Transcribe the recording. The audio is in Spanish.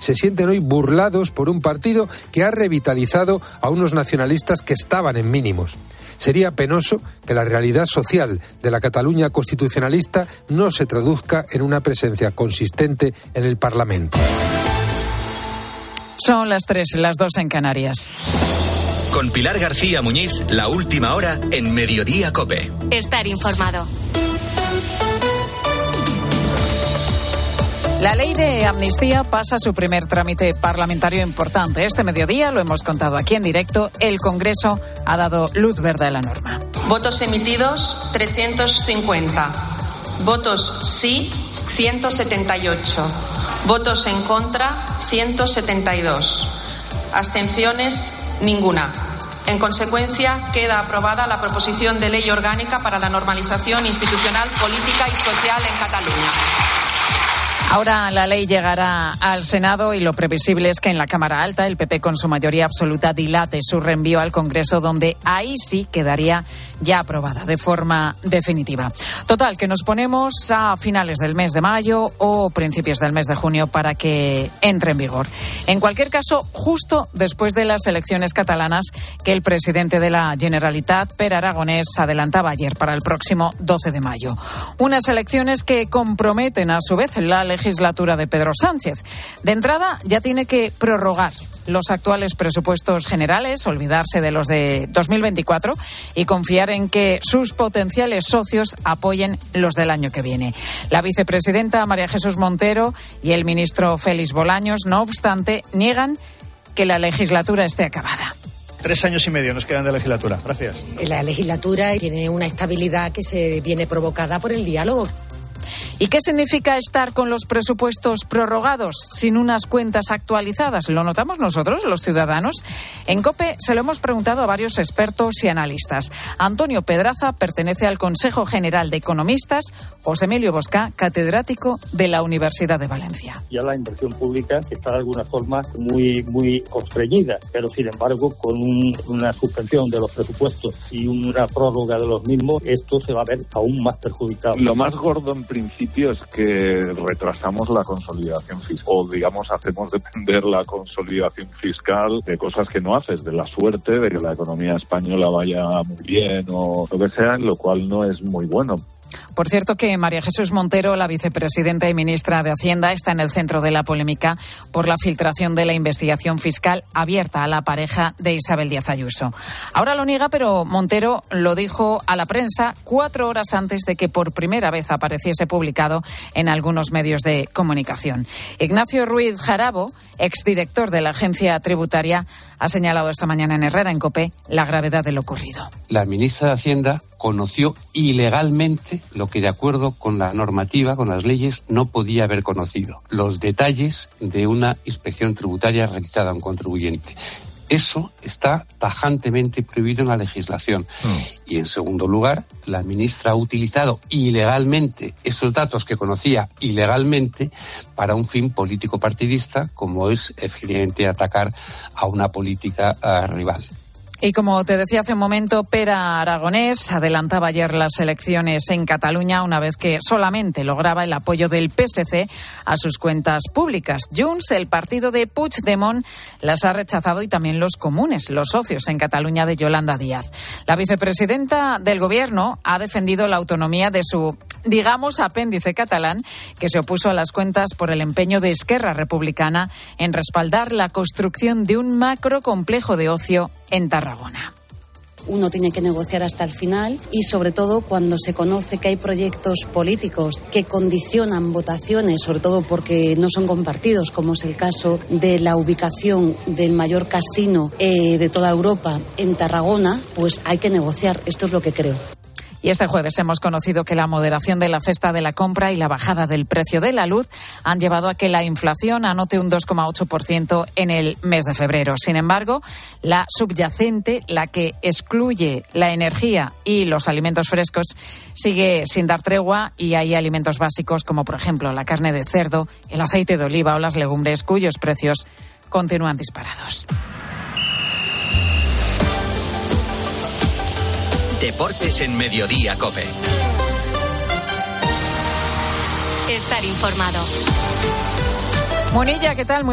se sienten hoy burlados por un partido que ha revitalizado a unos nacionalistas que estaban en mínimos. Sería penoso que la realidad social de la Cataluña constitucionalista no se traduzca en una presencia consistente en el Parlamento. Son las 3, las 2 en Canarias. Con Pilar García Muñiz, la última hora en Mediodía COPE. Estar informado. La ley de amnistía pasa su primer trámite parlamentario importante. Este mediodía, lo hemos contado aquí en directo, el Congreso ha dado luz verde a la norma. Votos emitidos, 350. Votos sí, 178. Votos en contra, 172. Abstenciones, ninguna. En consecuencia, queda aprobada la proposición de ley orgánica para la normalización institucional, política y social en Cataluña. Ahora la ley llegará al Senado y lo previsible es que en la Cámara Alta el PP con su mayoría absoluta dilate su reenvío al Congreso, donde ahí sí quedaría ya aprobada de forma definitiva. Total, que nos ponemos a finales del mes de mayo o principios del mes de junio para que entre en vigor. En cualquier caso, justo después de las elecciones catalanas que el presidente de la Generalitat, Pere Aragonès, adelantaba ayer para el próximo 12 de mayo. Unas elecciones que comprometen a su vez la legislatura de Pedro Sánchez. De entrada, ya tiene que prorrogar los actuales presupuestos generales, olvidarse de los de 2024 y confiar en que sus potenciales socios apoyen los del año que viene. La vicepresidenta María Jesús Montero y el ministro Félix Bolaños, no obstante, niegan que la legislatura esté acabada. 3 años y medio nos quedan de legislatura. Gracias. La legislatura tiene una estabilidad que se viene provocada por el diálogo. ¿Y qué significa estar con los presupuestos prorrogados sin unas cuentas actualizadas? ¿Lo notamos nosotros, los ciudadanos? En COPE se lo hemos preguntado a varios expertos y analistas. Antonio Pedraza pertenece al Consejo General de Economistas, José Emilio Bosca, catedrático de la Universidad de Valencia. Ya la inversión pública está de alguna forma muy constreñida, pero sin embargo con una suspensión de los presupuestos y una prórroga de los mismos, esto se va a ver aún más perjudicado. Lo más gordo en principio es que retrasamos la consolidación fiscal, o digamos hacemos depender la consolidación fiscal de cosas que no haces, de la suerte de que la economía española vaya muy bien o lo que sea, lo cual no es muy bueno. Por cierto que María Jesús Montero, la vicepresidenta y ministra de Hacienda, está en el centro de la polémica por la filtración de la investigación fiscal abierta a la pareja de Isabel Díaz Ayuso. Ahora lo niega, pero Montero lo dijo a la prensa 4 horas antes de que por primera vez apareciese publicado en algunos medios de comunicación. Ignacio Ruiz Jarabo, exdirector de la agencia tributaria, ha señalado esta mañana en Herrera, en COPE, la gravedad de lo ocurrido. La ministra de Hacienda conoció ilegalmente lo que, de acuerdo con la normativa, con las leyes, no podía haber conocido: los detalles de una inspección tributaria realizada a un contribuyente. Eso está tajantemente prohibido en la legislación. Y, en segundo lugar, la ministra ha utilizado ilegalmente estos datos que conocía ilegalmente para un fin político partidista, como es efectivamente atacar a una política rival. Y como te decía hace un momento, Pere Aragonès adelantaba ayer las elecciones en Cataluña una vez que solamente lograba el apoyo del PSC a sus cuentas públicas. Junts, el partido de Puigdemont, las ha rechazado, y también los comunes, los socios en Cataluña de Yolanda Díaz. La vicepresidenta del Gobierno ha defendido la autonomía de su, digamos, apéndice catalán, que se opuso a las cuentas por el empeño de Esquerra Republicana en respaldar la construcción de un macrocomplejo de ocio en Tarragona. Uno tiene que negociar hasta el final, y sobre todo cuando se conoce que hay proyectos políticos que condicionan votaciones, sobre todo porque no son compartidos, como es el caso de la ubicación del mayor casino de toda Europa en Tarragona, pues hay que negociar. Esto es lo que creo. Y este jueves hemos conocido que la moderación de la cesta de la compra y la bajada del precio de la luz han llevado a que la inflación anote un 2,8% en el mes de febrero. Sin embargo, la subyacente, la que excluye la energía y los alimentos frescos, sigue sin dar tregua, y hay alimentos básicos como, por ejemplo, la carne de cerdo, el aceite de oliva o las legumbres, cuyos precios continúan disparados. Deportes en Mediodía COPE. Estar informado. Monilla, ¿qué tal?